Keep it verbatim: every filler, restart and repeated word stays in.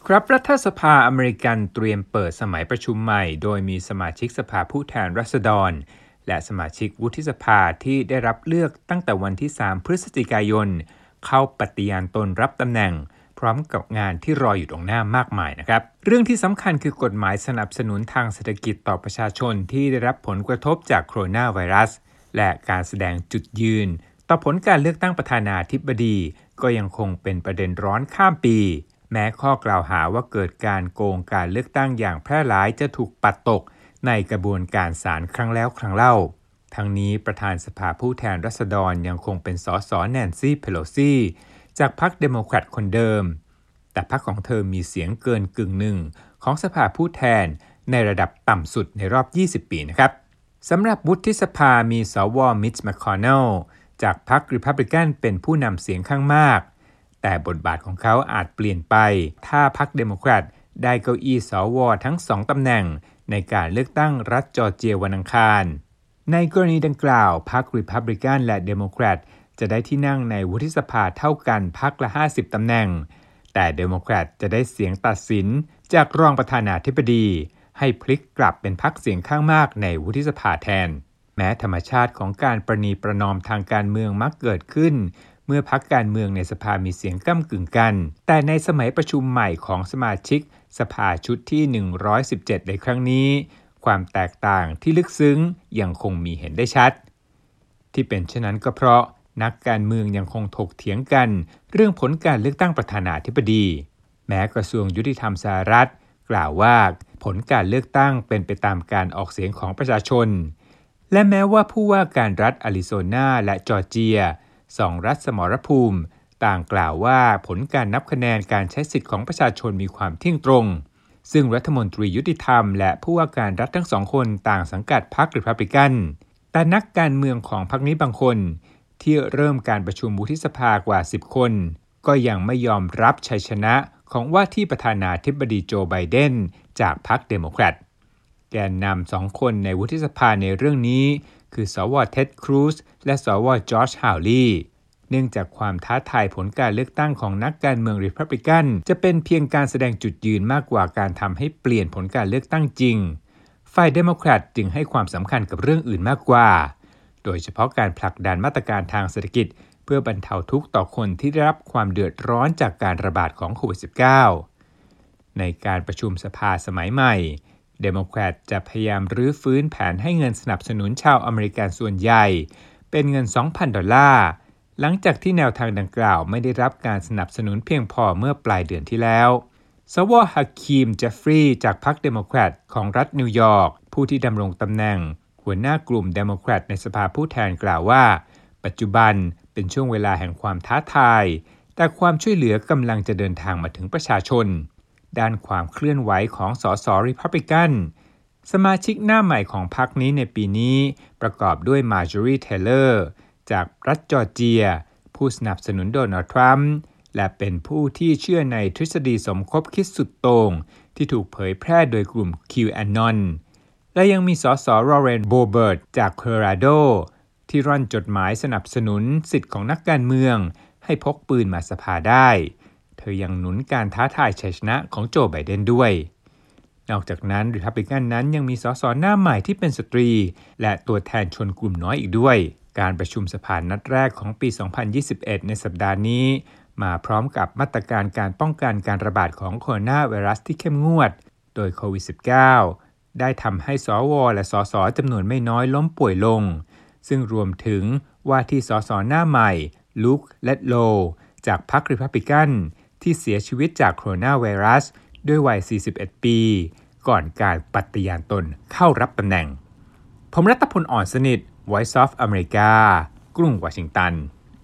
ครับรัฐสภาอเมริกันเตรียมเปิดสมัยประชุมใหม่โดยมีสมาชิกสภาผู้แทนราษฎรและสมาชิกวุฒิสภาที่ได้รับเลือกตั้งแต่วันที่สามพฤศจิกายนเข้าปฏิญาณตนรับตำแหน่งพร้อมกับงานที่รออยู่ตรงหน้ามากมายนะครับเรื่องที่สำคัญคือกฎหมายสนับสนุนทางเศรษฐกิจต่อประชาชนที่ได้รับผลกระทบจากโคโรนาไวรัสและการแสดงจุดยืนต่อผลการเลือกตั้งประธานาธิบดีก็ยังคงเป็นประเด็นร้อนข้ามปีแม้ข้อกล่าวหาว่าเกิดการโกงการเลือกตั้งอย่างแพร่หลายจะถูกปัดตกในกระบวนการศาลครั้งแล้วครั้งเล่าทั้งนี้ประธานสภาผู้แทนราษฎรยังคงเป็นสสแนนซี่เพโลซีจากพรรคเดโมแครตคนเดิมแต่พรรคของเธอมีเสียงเกินกึ่งหนึ่งของสภาผู้แทนในระดับต่ำสุดในรอบยี่สิบปีนะครับสำหรับวุฒิสภามีสวมิตช์แมคคอนเนลจากพรรครีพับลิกันเป็นผู้นำเสียงข้างมากแต่บทบาทของเขาอาจเปลี่ยนไปถ้าพรรคเดโมแครตได้เก้าอี้สวทั้งสองตำแหน่งในการเลือกตั้งรัฐจอร์เจียวันอังคารในกรณีดังกล่าวพรรครีพับลิกันและเดโมแครตจะได้ที่นั่งในวุฒิสภาเท่ากันพรรคละห้าสิบตำแหน่งแต่เดโมแครตจะได้เสียงตัดสินจากรองประธานาธิบดีให้พลิกกลับเป็นพรรคเสียงข้างมากในวุฒิสภาแทนแม้ธรรมชาติของการประนีประนอมทางการเมืองมักเกิดขึ้นเมื่อพรรคการเมืองในสภามีเสียงก้ำกึ่งกันแต่ในสมัยประชุมใหม่ของสมาชิกสภาชุดที่หนึ่งร้อยสิบเจ็ดในครั้งนี้ความแตกต่างที่ลึกซึ้งยังคงมีเห็นได้ชัดที่เป็นเช่นนั้นก็เพราะนักการเมืองยังคงถกเถียงกันเรื่องผลการเลือกตั้งประธานาธิบดีแม้กระทรวงยุติธรรมสหรัฐกล่าวว่าผลการเลือกตั้งเป็นไปตามการออกเสียงของประชาชนและแม้ว่าผู้ว่าการรัฐอาริโซนาและจอร์เจียสองรัฐสมรภูมิต่างกล่าวว่าผลการนับคะแนนการใช้สิทธิ์ของประชาชนมีความเที่ยงตรงซึ่งรัฐมนตรียุติธรรมและผู้ว่าการรัฐทั้งสองคนต่างสังกัดพรรครีพับลิกันแต่นักการเมืองของพรรคนี้บางคนที่เริ่มการประชุมวุฒิสภากว่าสิบคนก็ยังไม่ยอมรับชัยชนะของว่าที่ประธานาธิบดีโจไบเดนจากพรรคเดโมแครตแกนนำสองคนในวุฒิสภาในเรื่องนี้คือสวเท็ดครูซและสวจอร์จฮาวลีย์เนื่องจากความท้าทายผลการเลือกตั้งของนักการเมืองรีพับลิกันจะเป็นเพียงการแสดงจุดยืนมากกว่าการทำให้เปลี่ยนผลการเลือกตั้งจริงฝ่ายเดโมแครตจึงให้ความสำคัญกับเรื่องอื่นมากกว่าโดยเฉพาะการผลักดันมาตรการทางเศรษฐกิจเพื่อบรรเทาทุกข์ต่อคนที่ได้รับความเดือดร้อนจากการระบาดของโควิด สิบเก้า ในการประชุมสภาสมัยใหม่เดโมแครตจะพยายามรื้อฟื้นแผนให้เงินสนับสนุนชาวอเมริกันส่วนใหญ่เป็นเงิน สองพัน ดอลลาร์หลังจากที่แนวทางดังกล่าวไม่ได้รับการสนับสนุนเพียงพอเมื่อปลายเดือนที่แล้วสวฮาคิม เจฟฟรีย์จากพรรคเดโมแครตของรัฐนิวยอร์กผู้ที่ดำรงตำแหน่งหัวหน้ากลุ่มเดโมแครตในสภาผู้แทนกล่าวว่าปัจจุบันเป็นช่วงเวลาแห่งความท้าทายแต่ความช่วยเหลือกำลังจะเดินทางมาถึงประชาชนด้านความเคลื่อนไหวของสสรีพับลิกันสมาชิกหน้าใหม่ของพรรคนี้ในปีนี้ประกอบด้วยมาร์จอรี เทเลอร์จากรัฐจอร์เจียผู้สนับสนุนโดนัลด์ทรัมป์และเป็นผู้ที่เชื่อในทฤษฎีสมคบคิดสุดโต่งที่ถูกเผยแพร่โดยกลุ่ม คิว แอนนอน และยังมีสสลอเรน โบเบิร์ตจากโคโลราโดที่ร่อนจดหมายสนับสนุนสิทธิ์ของนักการเมืองให้พกปืนมาสภาได้เธอยังหนุนการท้าทายชัยชนะของโจไบเดนด้วยนอกจากนั้นรีพับลิกันนั้นยังมีสสหน้าใหม่ที่เป็นสตรีและตัวแทนชนกลุ่มน้อยอีกด้วยการประชุมสภานัดแรกของปี สองพันยี่สิบเอ็ด ในสัปดาห์นี้มาพร้อมกับมาตรการการป้องกันการระบาดของโคโรนาไวรัสที่เข้มงวดโดยโควิด สิบเก้า ได้ทำให้สวและสสจำนวนไม่น้อยล้มป่วยลงซึ่งรวมถึงว่าที่สสหน้าใหม่ลุค เลดโลจากพรรครีพับลิกันที่เสียชีวิตจากโคโรนาไวรัสด้วยวัย สี่สิบเอ็ด ปีก่อนการปฏิญาณตนเข้ารับตำแหน่งผมรัตพล อ่อนสนิท Voice of America กรุงวอชิงตัน